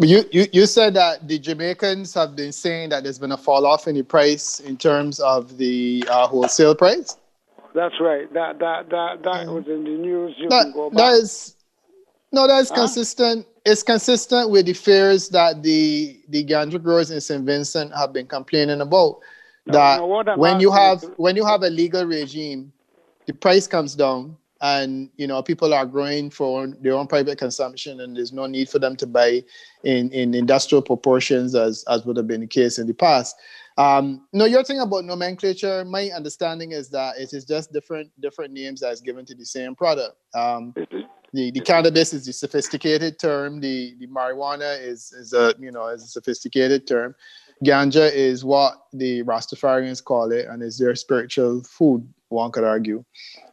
But you said that the Jamaicans have been saying that there's been a fall off in the price in terms of the wholesale price. That's right. That was in the news. You That can go that back. is no, that is Huh? consistent. It's consistent with the fears that the ganja growers in St. Vincent have been complaining about. No, That no. What I'm asking is, when you have a legal regime, the price comes down, and people are growing for their own private consumption, and there's no need for them to buy in industrial proportions as would have been the case in the past. No, you're talking about nomenclature. My understanding is that it is just different names that's given to the same product. is it, The cannabis is the sophisticated term. The marijuana is a sophisticated term. Ganja is what the Rastafarians call it, and is their spiritual food. One could argue.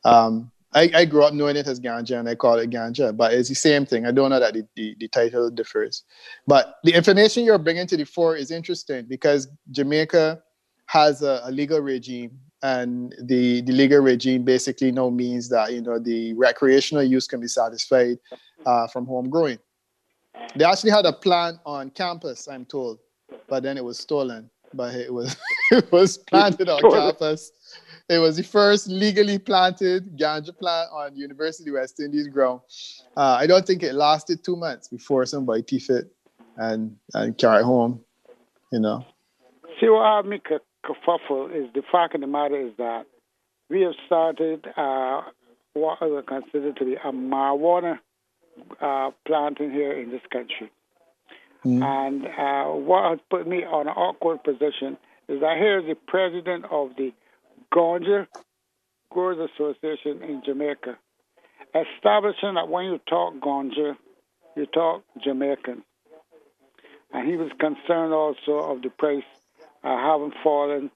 I grew up knowing it as ganja, and I call it ganja, but it's the same thing. I don't know that the title differs, but the information you're bringing to the fore is interesting because Jamaica has a legal regime, and the legal regime basically now means that the recreational use can be satisfied from home growing. They actually had a plant on campus, I'm told, but then it was stolen. But it was it was planted on so campus. It was the first legally planted ganja plant on University of West Indies ground. I don't think it lasted 2 months before somebody thief it and carry it home. You know. see what me kerfuffle is the fact of the matter is that we have started what I would consider to be a marijuana planting here in this country. Mm. And what has put me on an awkward position is that here is the president of the Ganja Growers Association in Jamaica, establishing that when you talk ganja, you talk Jamaican. And he was concerned also of the price having fallen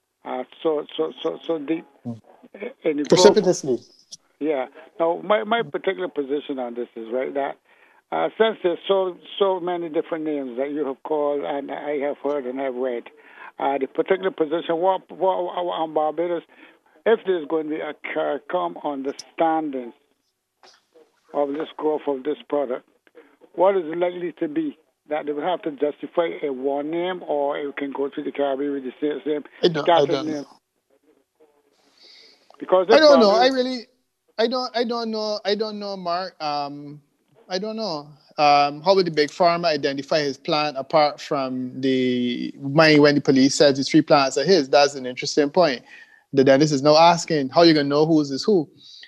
so deep in the growth. Precipitously. Yeah. Now, my particular position on this is right that since there's so many different names that you have called and I have heard and have read, the particular position what on Barbados, if there's going to be a CARICOM understanding of this growth of this product, what is it likely to be? That they would have to justify a one name, or it can go to the Caribbean with the same I scattered don't name. know. Because I if don't know. I Barbados, really, I don't know. I don't know, Mark. I don't know. How would the big farmer identify his plant apart from the money when the police says the three plants are his? That's an interesting point. The dentist is now asking how you gonna know whose is who.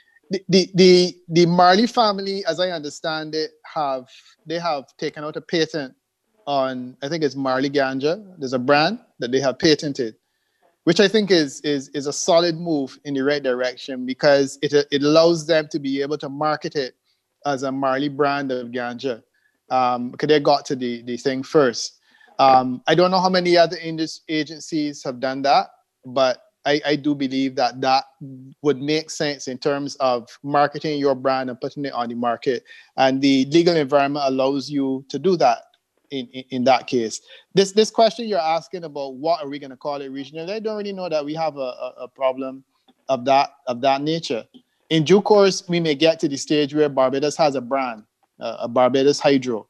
The Marley family, as I understand it, have taken out a patent on, I think it's Marley Ganja. There's a brand that they have patented, which I think is a solid move in the right direction because it allows them to be able to market it as a Marley brand of ganja, because they got to the thing first. I don't know how many other agencies have done that, but I do believe that would make sense in terms of marketing your brand and putting it on the market. And the legal environment allows you to do that in that case. This question you're asking about what are we going to call it regionally, I don't really know that we have a problem of that nature. In due course, we may get to the stage where Barbados has a brand, a Barbados Hydro.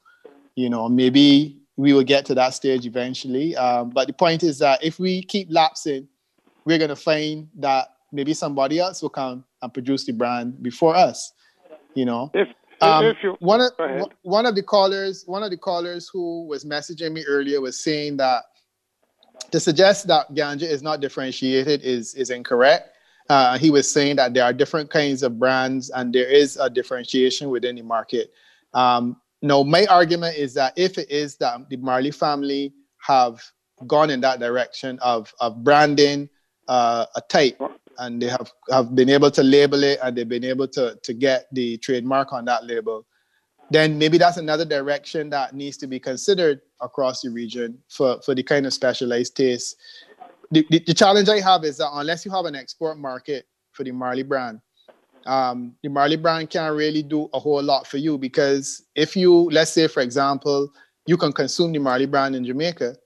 Maybe we will get to that stage eventually. But the point is that if we keep lapsing, we're going to find that maybe somebody else will come and produce the brand before us. You know, if you one of go ahead, one of the callers who was messaging me earlier was saying that to suggest that ganja is not differentiated is incorrect. He was saying that there are different kinds of brands and there is a differentiation within the market. No, my argument is that if it is that the Marley family have gone in that direction of branding a type, and they have been able to label it and they've been able to get the trademark on that label, then maybe that's another direction that needs to be considered across the region for the kind of specialized taste. The challenge I have is that unless you have an export market for the Marley brand, the Marley brand can't really do a whole lot for you because if you, let's say, for example, you can consume the Marley brand in Jamaica,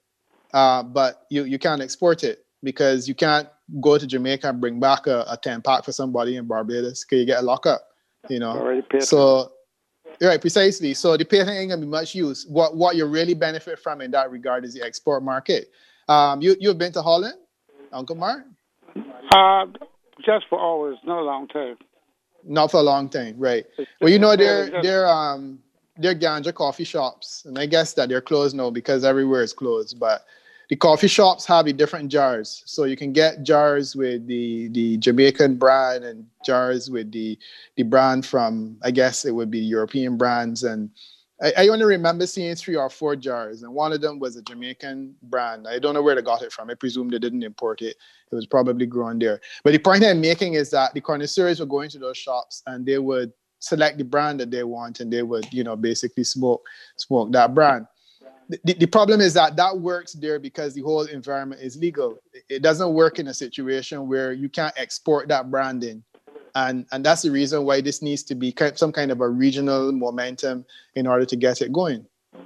but you can't export it because you can't go to Jamaica and bring back a 10 pack for somebody in Barbados because you get a lockup, already paid for. So Right, precisely. So the patent ain't gonna be much use. What you really benefit from in that regard is the export market. You've been to Holland, Uncle Mark? Uh, just for hours, no long time. Not for a long time, right? Well, It's really just. they're ganja coffee shops, and I guess that they're closed now because everywhere is closed. But the coffee shops have the different jars, so you can get jars with the Jamaican brand and jars with the brand from, I guess it would be European brands. And I only remember seeing 3 or 4 jars, and one of them was a Jamaican brand. I don't know where they got it from. I presume they didn't import it. It was probably grown there. But the point I'm making is that the connoisseurs would go into those shops and they would select the brand that they want, and they would, basically smoke that brand. The problem is that works there because the whole environment is legal. It doesn't work in a situation where you can't export that brand in. And that's the reason why this needs to be some kind of a regional momentum in order to get it going.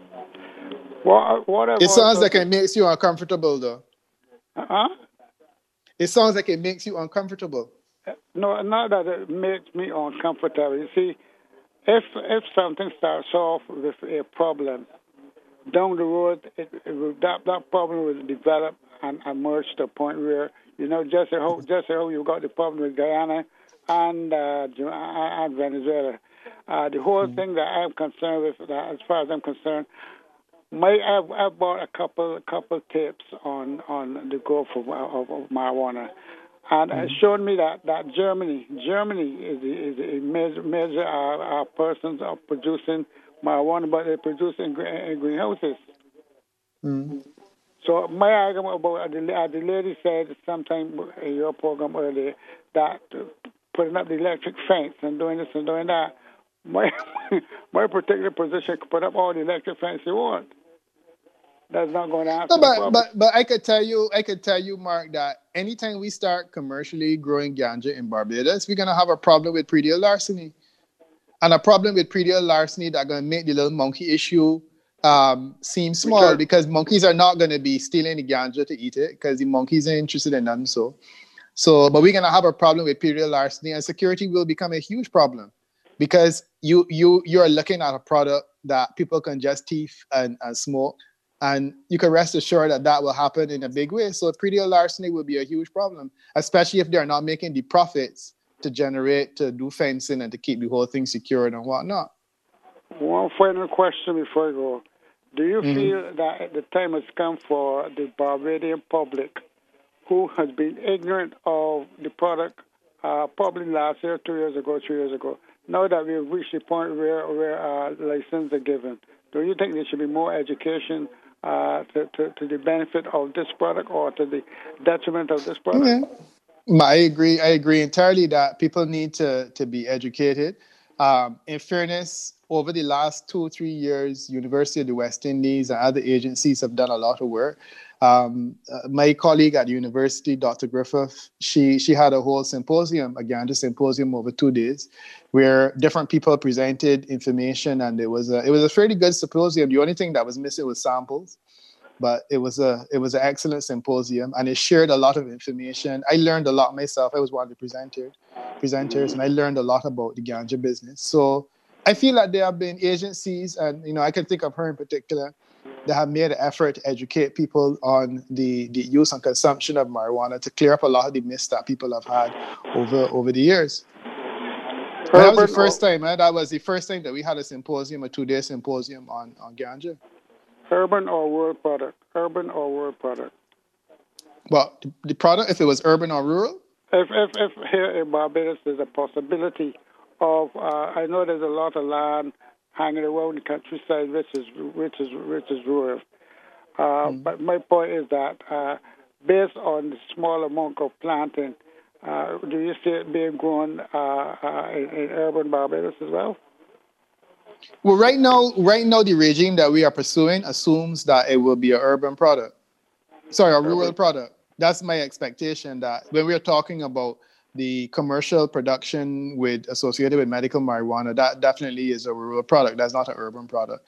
What it sounds like it makes you uncomfortable, though. Huh? It sounds like it makes you uncomfortable. No, not that it makes me uncomfortable. You see, if something starts off with a problem, down the road, that problem will develop and emerge to a point where, just how you got the problem with Guyana and Venezuela. The whole thing that I'm concerned with, as far as I'm concerned, I've bought a couple tips on the growth of marijuana, and it showed me that Germany is a major persons of producing marijuana, but they produce in greenhouses. So my argument about the lady said sometime in your program earlier that putting up the electric fence and doing this and doing that, my particular position could put up all the electric fence you want. That's not going to answer the problem. But I could tell you, Mark, that anytime we start commercially growing ganja in Barbados, we're gonna have a problem with predial larceny, and a problem with predial larceny that's gonna make the little monkey issue seem small, because monkeys are not gonna be stealing the ganja to eat it, because the monkeys are interested in none. So, but we're gonna have a problem with predial larceny, and security will become a huge problem, because you're looking at a product that people can just thief and smoke. And you can rest assured that will happen in a big way. So predial larceny will be a huge problem, especially if they're not making the profits to do fencing and to keep the whole thing secured and whatnot. One final question before I go. Do you feel that the time has come for the Barbadian public, who has been ignorant of the product probably last year, 2 years ago, 3 years ago, now that we've reached the point where licenses are given, do you think there should be more education to the benefit of this product or to the detriment of this product? I agree entirely that people need to be educated. In fairness, over the last 2-3 years, University of the West Indies and other agencies have done a lot of work. My colleague at the university, Dr. Griffith, she had a whole symposium, a ganja symposium over 2 days, where different people presented information, and it was a fairly good symposium. The only thing that was missing was samples, but it was an excellent symposium, and it shared a lot of information. I learned a lot myself. I was one of the presenters, and I learned a lot about the ganja business. So I feel like there have been agencies, and I can think of her in particular, that have made an effort to educate people on the use and consumption of marijuana, to clear up a lot of the myths that people have had over the years. That was the first time. That was the first time that we had a 2-day symposium on ganja. Urban or rural product? Urban or rural product? Well, the product, if it was urban or rural? If here in Barbados there's a possibility of, I know there's a lot of land hanging around the countryside, which is rural. But my point is that based on the small amount of planting, do you see it being grown in urban Barbados as well? Well, right now, the regime that we are pursuing assumes that it will be an urban product. Sorry, a rural product. That's my expectation, that when we're talking about the commercial production associated with medical marijuana, that definitely is a rural product. That's not an urban product.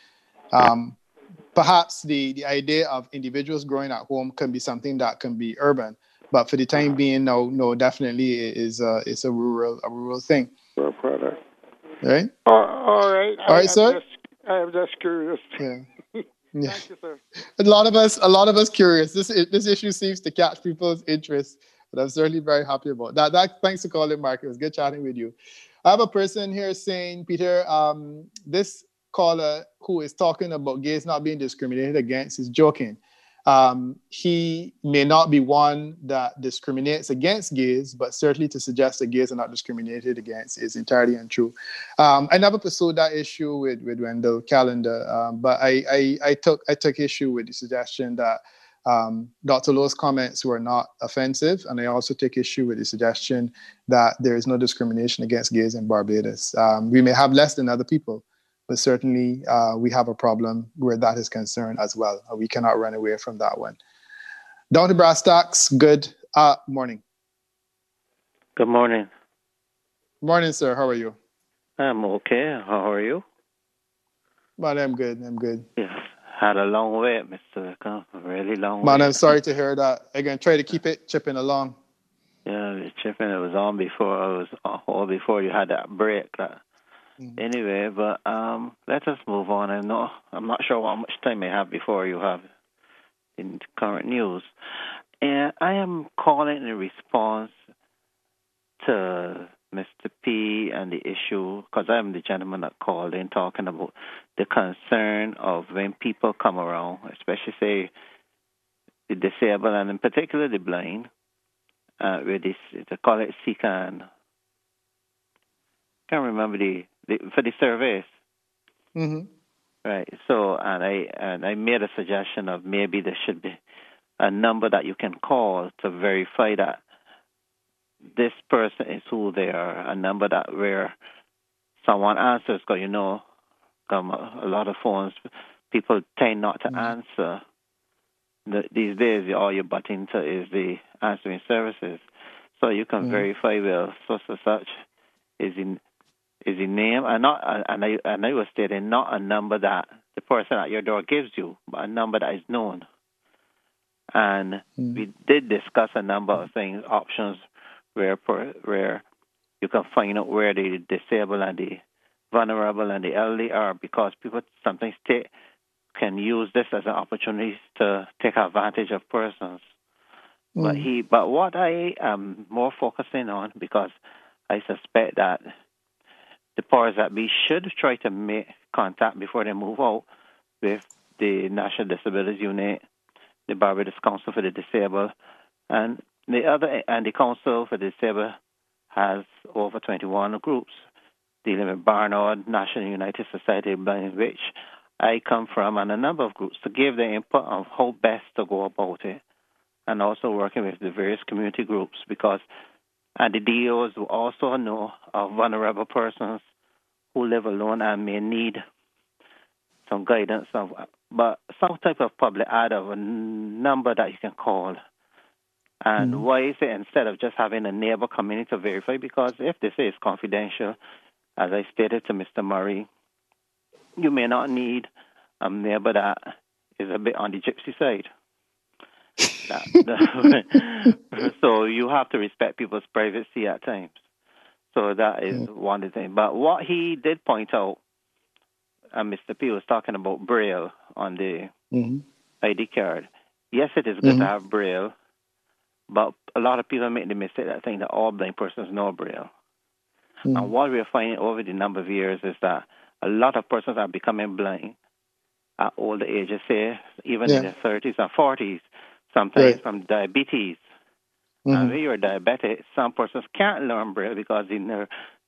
Perhaps the idea of individuals growing at home can be something that can be urban, but for the time being, no, definitely it's a rural thing. Rural product. Right? All right. All right, sir. I am just curious. Yeah. Yeah. Thank you, sir. A lot of us curious. This issue seems to catch people's interest, but I'm certainly very happy about that. Thanks for calling, Mark. It was good chatting with you. I have a person here saying, Peter, this caller who is talking about gays not being discriminated against is joking. He may not be one that discriminates against gays, but certainly to suggest that gays are not discriminated against is entirely untrue. I never pursued that issue with Wendell Calendar, but I took issue with the suggestion that Dr. Lowe's comments were not offensive, and I also take issue with the suggestion that there is no discrimination against gays in Barbados. We may have less than other people, but certainly we have a problem where that is concerned as well. We cannot run away from that one. Down to brass tacks. Good morning. Good morning. Morning, sir. How are you? I'm okay. How are you? Man, I'm good. Yes. Had a long wait, Mr. Wickham. A really long Man, wait. I'm sorry to hear that. Again, try to keep it chipping along. Yeah, the chipping, it was on before. I was all before you had that break. Anyway, but let us move on. I'm not sure how much time I have before you have in current news. And I am calling in response to Mr. P and the issue, because I'm the gentleman that called in talking about the concern of when people come around, especially, say, the disabled and in particular the blind, with this, they call it SECAN. Can't remember for the surveys. Mm-hmm. Right. So, and I made a suggestion of maybe there should be a number that you can call to verify that this person is who they are. A number that where someone answers, because a lot of phones, people tend not to answer. These days, all you butt into is the answering services, so you can verify such and such is in name, and I was stating not a number that the person at your door gives you, but a number that is known. And we did discuss a number of things, options where you can find out where the disabled and the vulnerable and the elderly are, because people sometimes can use this as an opportunity to take advantage of persons. But what I am more focusing on, because I suspect that the powers that be should try to make contact before they move out with the National Disabilities Unit, the Barbados Council for the Disabled, and the Council for the Disabled has over 21 groups dealing with Barnard, National United Society of Blind, which I come from, and a number of groups to give their input on how best to go about it, and also working with the various community groups, and the DOs will also know of vulnerable persons who live alone and may need some guidance, but some type of public ad of a number that you can call. And why is it instead of just having a neighbor community to verify? Because if they say it's confidential, as I stated to Mr. Murray, you may not need a neighbor that is a bit on the gypsy side. So you have to respect people's privacy at times. So that is one of the things. But what he did point out, Mr. P was talking about Braille on the ID card. Yes, it is good to have Braille, but a lot of people make the mistake that think that all blind persons know Braille. And what we're finding over the number of years is that a lot of persons are becoming blind at older ages, say even in their 30s and 40s, sometimes from diabetes. And when you're diabetic, some persons can't learn Braille because the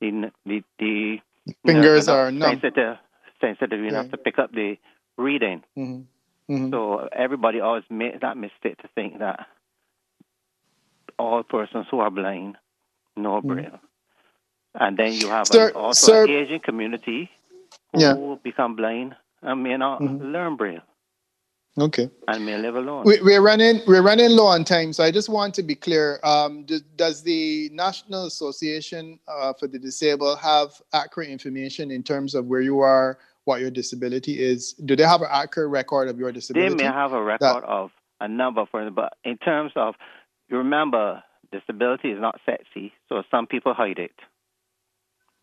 fingers are numb. sensitive enough to pick up the reading. So everybody always makes that mistake to think that all persons who are blind know Braille. And then you have also an Asian community who become blind and may not learn Braille. Okay. And may live alone. We're running low on time, so I just want to be clear. Does the National Association for the Disabled have accurate information in terms of where you are, what your disability is? Do they have an accurate record of your disability? They may have a record of a number for them, but in terms of, you remember, disability is not sexy, so some people hide it.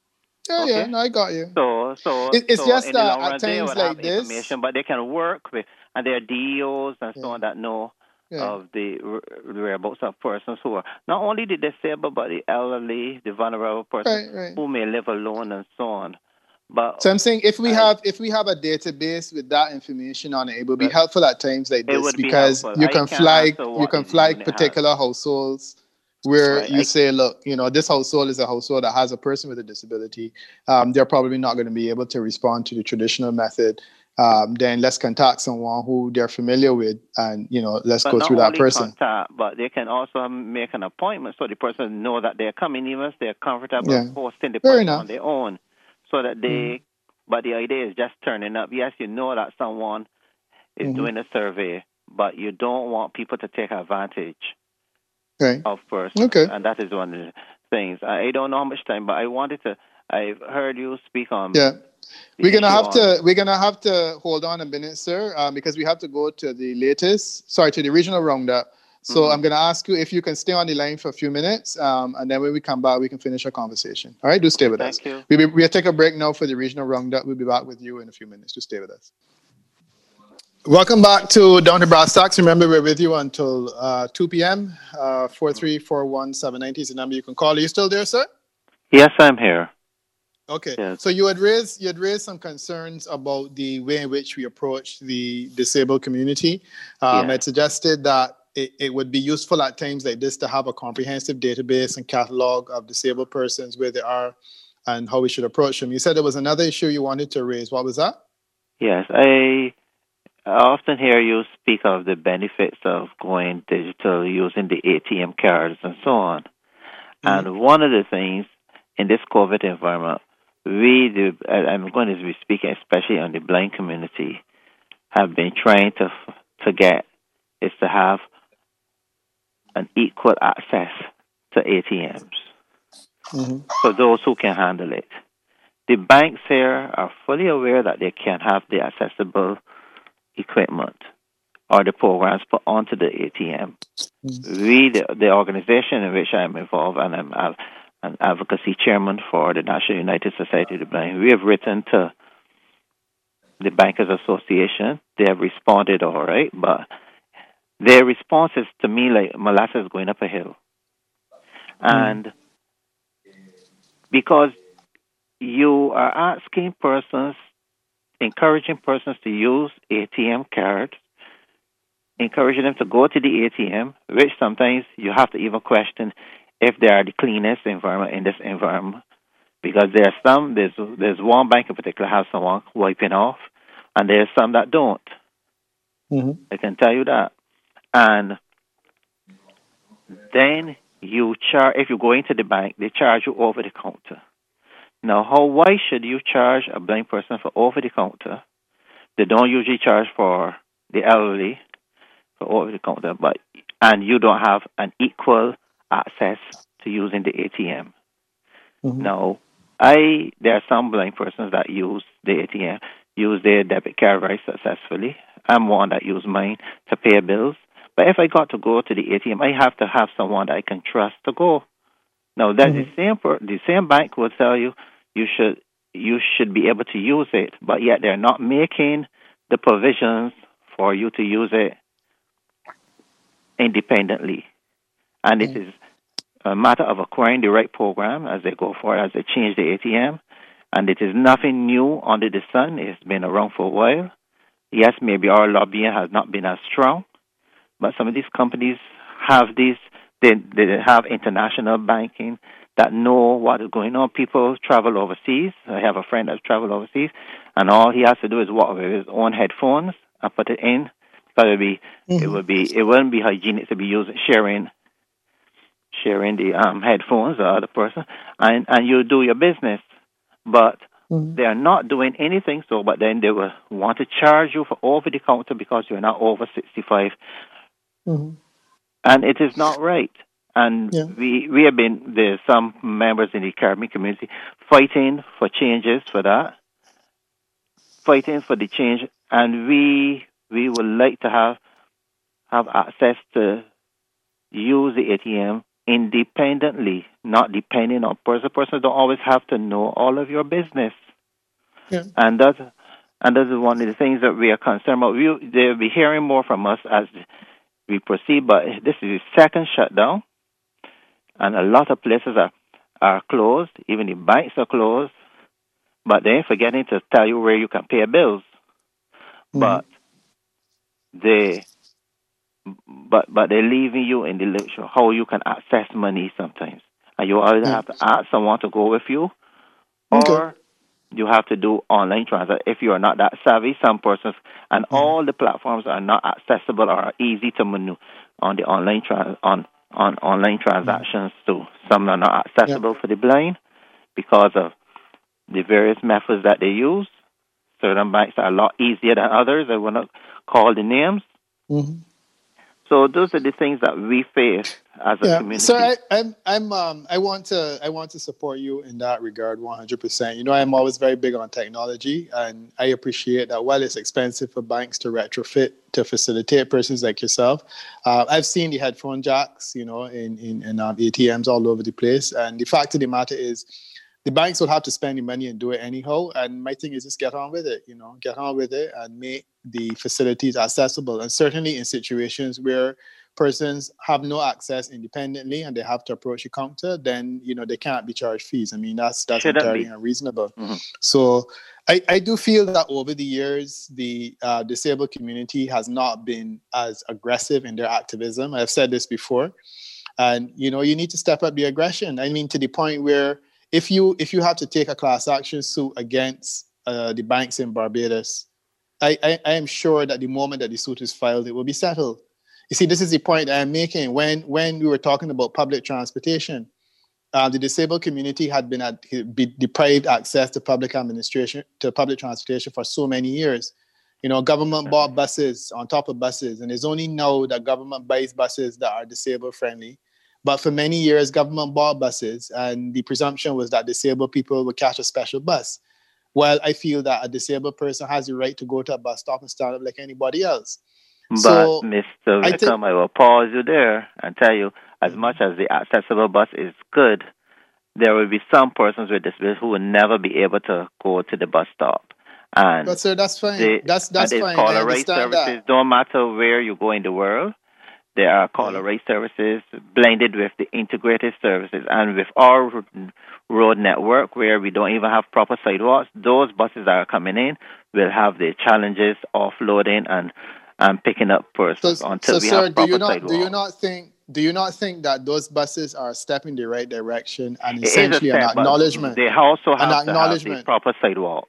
Yeah, yeah, Okay. no, I got you. It's So just in the that long at run, they times would have like this, information, but they can work with, and there are DEOs and so yeah, on that know yeah, of the whereabouts of persons who are not only the disabled, but the elderly, the vulnerable person right, right. who may live alone and so on. But So I'm saying I, if we have a database with that information on it, it will be but helpful at times like it this would be because helpful. I can't answer you what the can flag unit has. particular households where Right. you say, look, this household is a household that has a person with a disability. They're probably not going to be able to respond to the traditional method. Then let's contact someone who they're familiar with, and let's But go not through that only person. contact, but they can also make an appointment so the person know that they're coming, even if they're comfortable Yeah, posting the fair person on enough. their own, so that Mm-hmm. they. But the idea is just turning up. Yes, you know that someone is Mm-hmm. doing a survey, but you don't want people to take advantage Right. of persons, Okay. and that is one of the things. I don't know how much time, but I wanted to. I've heard you speak on Yeah. the issue on. We're gonna have to hold on a minute, sir, because we have to go to the to the regional roundup. So Hmm. I'm gonna ask you if you can stay on the line for a few minutes, and then when we come back, we can finish our conversation. All right, do stay Okay, with us. thank you. We'll take a break now for the regional roundup. We'll be back with you in a few minutes. Do stay with us. Welcome back to Down to Brass Tacks. Remember, we're with you until 2 p.m. 4341790 is the number you can call. Are you still there, sir? Yes, I'm here. Okay, Yes, so you had raised some concerns about the way in which we approach the disabled community. yes. I suggested that it would be useful at times like this to have a comprehensive database and catalog of disabled persons, where they are and how we should approach them. You said there was another issue you wanted to raise. What was that? Yes, I often hear you speak of the benefits of going digital, using the ATM cards and so on. Mm-hmm. And one of the things in this COVID environment, we do, I'm going to be speaking especially on the blind community, have been trying to get is to have an equal access to ATMs Mm-hmm. for those who can handle it. The banks here are fully aware that they can have the accessible equipment or the programs put onto the ATM. We, the organization in which I'm involved, and I'm an advocacy chairman for the National United Society of the Blind, we have written to the Bankers Association. They have responded all right, but their response is to me like molasses going up a hill. And because you are asking persons, encouraging persons to use ATM cards, encouraging them to go to the ATM, which sometimes you have to even question if they are the cleanest environment in this environment. Because there's one bank in particular has someone wiping off, and there's some that don't. Mm-hmm. I can tell you that. And then if you go into the bank, they charge you over the counter. Now, why should you charge a blind person for over the counter? They don't usually charge for the elderly for over the counter, and you don't have an equal access to using the ATM. Mm-hmm. Now, there are some blind persons that use the ATM, use their debit card very successfully. I'm one that use mine to pay bills. But if I got to go to the ATM, I have to have someone that I can trust to go. Now, that the same bank will tell you you should be able to use it, but yet they're not making the provisions for you to use it independently. And it is a matter of acquiring the right program as they go forward, as they change the ATM. And it is nothing new under the sun. It's been around for a while. Yes, maybe our lobbying has not been as strong, but some of these companies have they have international banking that know what is going on. People travel overseas. I have a friend that's traveled overseas, and all he has to do is walk with his own headphones and put it in. But it wouldn't be hygienic to be sharing the headphones or other person, and you do your business. But they are not doing anything so, but then they will want to charge you for over the counter because you're not over 65. Mm-hmm. And it is not right. And Yeah. we have been, there's some members in the Caribbean community fighting for changes for that, fighting for the change, and we would like to have access to use the ATM independently not depending on person. Person don't always have to know all of your business. Yeah. And that's one of the things that we are concerned about. They'll be hearing more from us as we proceed, but this is the second shutdown, and a lot of places are closed. Even the banks are closed, but they ain't forgetting to tell you where you can pay bills. Mm-hmm. But they're leaving you in the loop how you can access money sometimes, and you either have to ask someone to go with you, or you have to do online transactions. If you are not that savvy, some persons, and all the platforms are not accessible or easy to maneuver on the online online transactions too. Some are not accessible for the blind because of the various methods that they use. Certain banks are a lot easier than others. I will not call the names. Mm-hmm. So those are the things that we face as a community. So I want to support you in that regard 100%. You know, I'm always very big on technology, and I appreciate that while it's expensive for banks to retrofit to facilitate persons like yourself, I've seen the headphone jacks, you know, in ATMs all over the place. And the fact of the matter is, the banks will have to spend the money and do it anyhow. And my thing is just get on with it, you know, get on with it and make the facilities accessible. And certainly in situations where persons have no access independently and they have to approach a counter, then, you know, they can't be charged fees. I mean, that's entirely unreasonable. Mm-hmm. So I do feel that over the years, the disabled community has not been as aggressive in their activism. I've said this before. And, you know, you need to step up the aggression. I mean, to the point where if you have to take a class action suit against the banks in Barbados, I am sure that the moment that the suit is filed, it will be settled. You see, this is the point I'm making. When we were talking about public transportation, the disabled community had been deprived access to public transportation for so many years. You know, government bought buses on top of buses, and it's only now that government buys buses that are disabled friendly. But for many years, government bought buses, and the presumption was that disabled people would catch a special bus. Well, I feel that a disabled person has the right to go to a bus stop and stand up like anybody else. But, so, Mr. Wickham, I will pause you there and tell you, as much as the accessible bus is good, there will be some persons with disabilities who will never be able to go to the bus stop. And but sir, that's fine. That's fine. I understand services that. Don't matter where you go in the world. There are caller rate services blended with the integrated services. And with our road network, where we don't even have proper sidewalks, those buses that are coming in will have the challenges of loading and picking up persons until we have proper sidewalks. Do you not think that those buses are a step in the right direction and essentially an acknowledgement? They also have to have the proper sidewalks.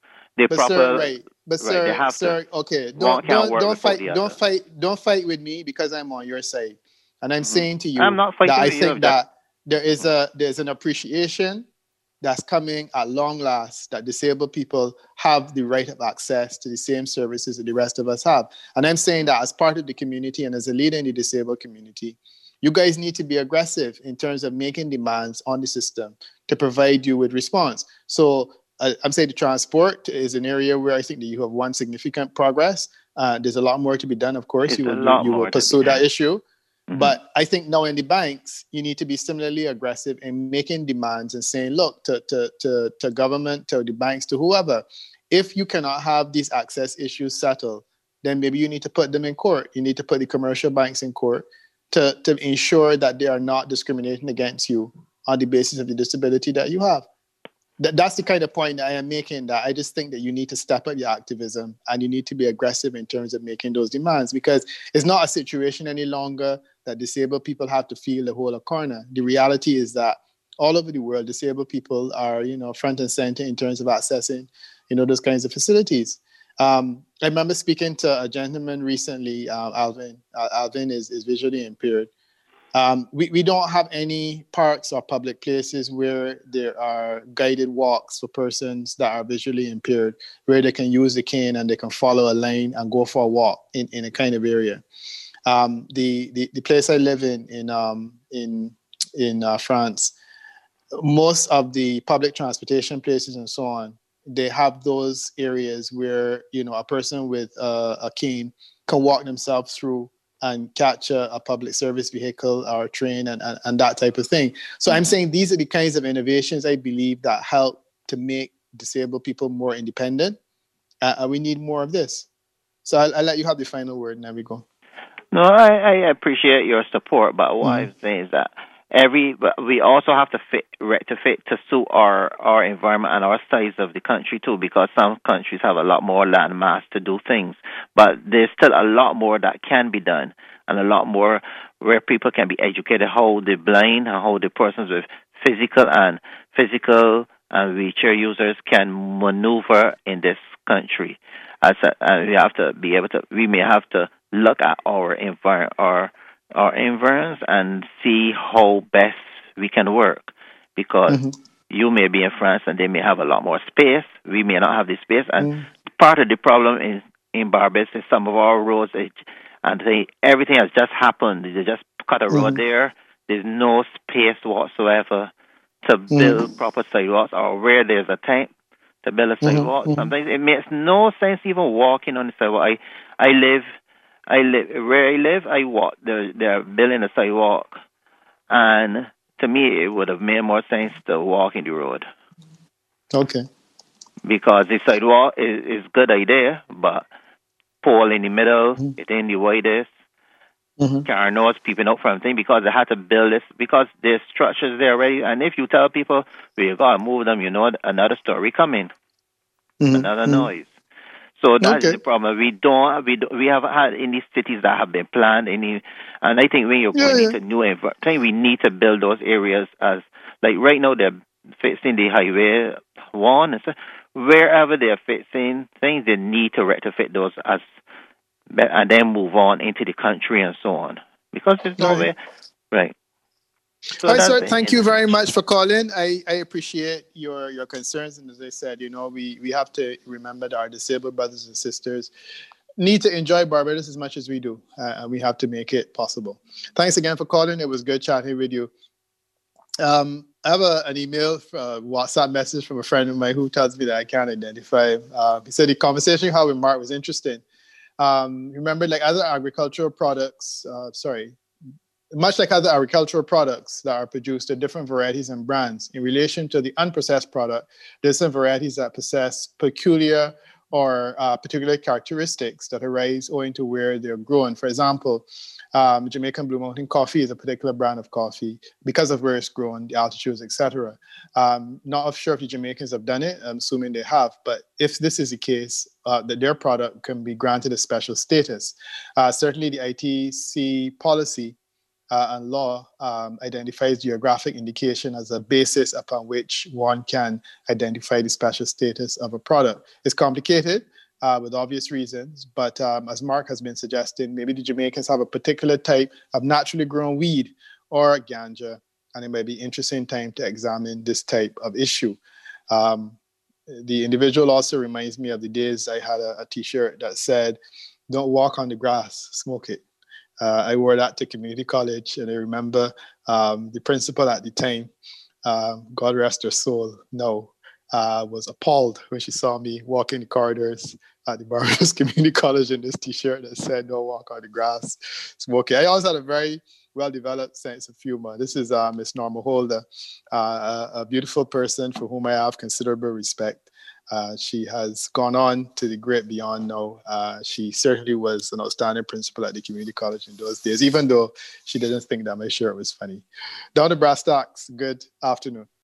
Sir, okay, don't fight with me because I'm on your side, and I'm saying to you that I think that there's an appreciation that's coming at long last that disabled people have the right of access to the same services that the rest of us have, and I'm saying that as part of the community and as a leader in the disabled community, you guys need to be aggressive in terms of making demands on the system to provide you with response. So. I'm saying the transport is an area where I think that you have won significant progress. There's a lot more to be done, of course. You will pursue that issue. Mm-hmm. But I think now in the banks, you need to be similarly aggressive in making demands and saying, look, to government, to the banks, to whoever, if you cannot have these access issues settled, then maybe you need to put them in court. You need to put the commercial banks in court to ensure that they are not discriminating against you on the basis of the disability that you have. That's the kind of point that I am making, that I just think that you need to step up your activism and you need to be aggressive in terms of making those demands, because it's not a situation any longer that disabled people have to feel the whole corner. The reality is that all over the world, disabled people are, you know, front and center in terms of accessing, you know, those kinds of facilities. I remember speaking to a gentleman recently, Alvin. Alvin is visually impaired. We don't have any parks or public places where there are guided walks for persons that are visually impaired, where they can use the cane and they can follow a lane and go for a walk in a kind of area. The place I live in France, most of the public transportation places and so on, they have those areas where, you know, a person with a cane can walk themselves through and catch a public service vehicle or train and that type of thing. So I'm saying these are the kinds of innovations I believe that help to make disabled people more independent. We need more of this. So I'll let you have the final word, and there we go. No, I appreciate your support, but what I'm saying is that we also have to fit to suit our environment and our size of the country too, because some countries have a lot more land mass to do things, but there's still a lot more that can be done, and a lot more where people can be educated how the blind and how the persons with physical and wheelchair users can maneuver in this country. And we have to be able to. We may have to look at our environs and see how best we can work, because you may be in France and they may have a lot more space. We may not have the space, and part of the problem in Barbados is some of our roads, everything has just happened. They just cut a road there. There's no space whatsoever to build proper sidewalks, or where there's a tank to build a sidewalk. Sometimes it makes no sense even walking on the sidewalk. I live where I live. I walk. They're building a sidewalk, and to me, it would have made more sense to walk in the road. Okay. Because the sidewalk is good idea, but pole in the middle, it ain't the widest. Car noise peeping out from thing, because they had to build this, because there's structures there already. And if you tell people we gotta move them, another story coming, another noise. So that's the problem. We haven't had any cities that have been planned. And I think when you're going into new environment, I think we need to build those areas as, like right now they're fixing the highway one, and so wherever they're fixing things, they need to retrofit those and then move on into the country and so on, because there's no way, right? So all right, sir, thank you very much for calling. I appreciate your concerns, and as I said, we have to remember that our disabled brothers and sisters need to enjoy Barbados as much as we do, and we have to make it possible. Thanks again for calling. It was good chatting with you. I have an email, WhatsApp message from a friend of mine who tells me that I can't identify him. He said the conversation you had with Mark was interesting. Remember, like other agricultural products, much like other agricultural products that are produced in different varieties and brands, in relation to the unprocessed product, there's some varieties that possess peculiar or particular characteristics that arise owing to where they're grown. For example, Jamaican Blue Mountain coffee is a particular brand of coffee because of where it's grown, the altitudes, etc. Not sure if the Jamaicans have done it. I'm assuming they have. But if this is the case, that their product can be granted a special status. Certainly, the ITC policy and law identifies geographic indication as a basis upon which one can identify the special status of a product. It's complicated. With obvious reasons, but as Mark has been suggesting, maybe the Jamaicans have a particular type of naturally grown weed or ganja, and it might be interesting time to examine this type of issue. The individual also reminds me of the days I had a t-shirt that said, "Don't walk on the grass, smoke it." I wore that to community college, and I remember the principal at the time, God rest her soul, was appalled when she saw me walking the corridors at the Barbados Community College in this t-shirt that said, "Don't walk on the grass, smoke it." I always had a very well-developed sense of humor. This is Miss Norma Holder, a beautiful person for whom I have considerable respect. She has gone on to the great beyond now. She certainly was an outstanding principal at the community college in those days, even though she didn't think that my shirt was funny. Down to brass tacks, good afternoon.